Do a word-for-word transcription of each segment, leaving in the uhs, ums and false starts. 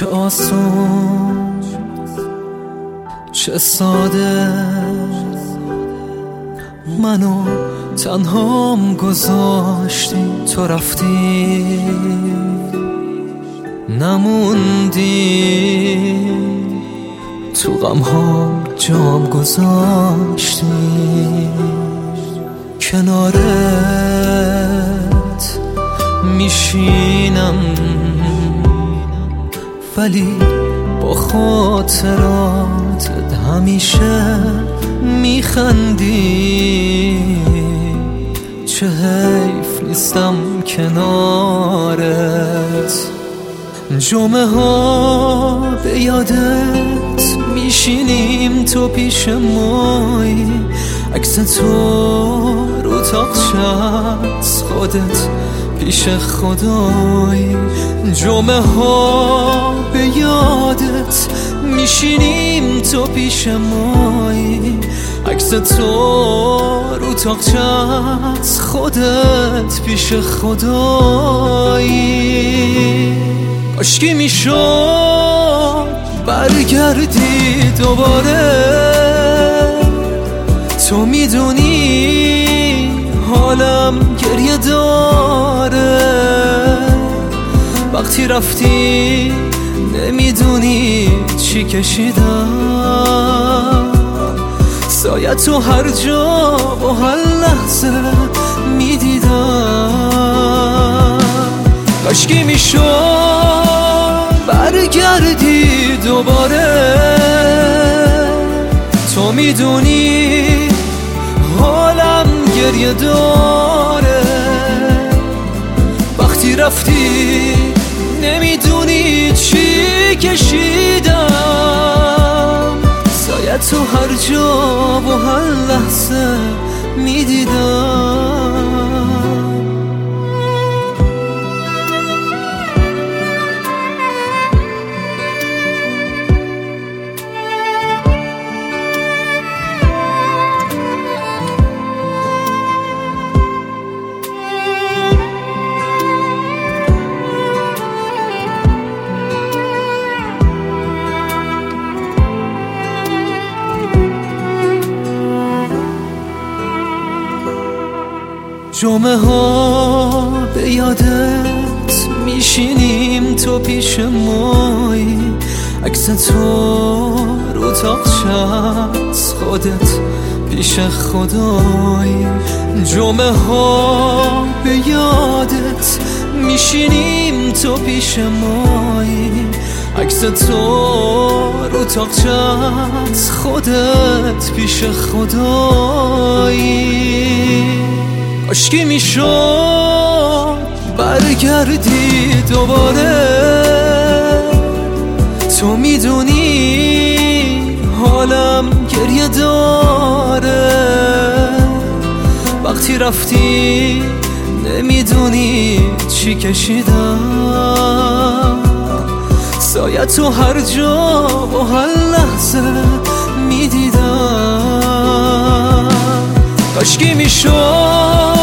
چه آسون چه ساده منو تنهام گذاشتی، تو رفتی نموندی، تو غم‌هام جام گذاشتی، کنارت میشینم ولی با خاطراتت همیشه میخندی، چه حیف نیستم کنارت. جمعه ها به یادت میشینیم تو پیش مای، عکس تو رو تاقچت خودت پیش خدای. جمعه ها به یادت میشینیم تو پیش مای، عکس تو رو تاقچت خودت پیش خدای. کاشکی میشد برگردی دوباره، تو میدونی حالم گریه داره، وقتی رفتی نمیدونی چی کشیدم، سایه تو هر جا و هر لحظه میدیدم. کاشکی میشد برگردی دوباره، تو میدونی حالم گریه داره، وقتی رفتی نمیدونی چی کشیدم، سایه تو هر جا و هر لحظه میدیدم. جمعه ها به یادت میشینیم تو پیش مای، عکس تو رو تاقچت خودت پیش خدای. جمعه ها به یادت میشینیم تو پیش مای، عکس تو رو تاقچت خودت پیش خدای. کاشکی میشد برگردی دوباره، تو میدونی حالم گریه داره، وقتی رفتی نمیدونی چی کشیدم، سایه تو هر جا و هر لحظه میدیدم. کاشکی میشد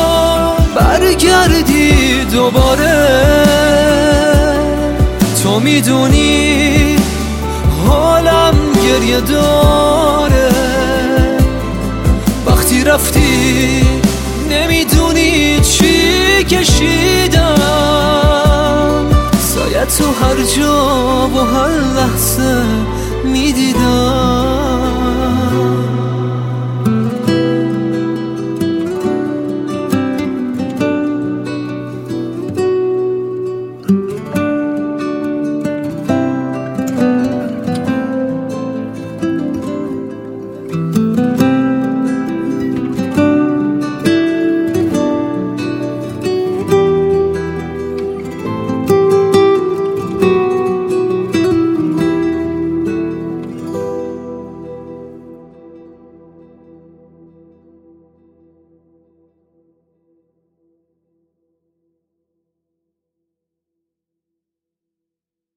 برگردی دوباره، تو میدونی حالم گریه داره، وقتی رفتی نمیدونی چی کشیدم، سایه تو هر جا و هر لحظه میدیدم.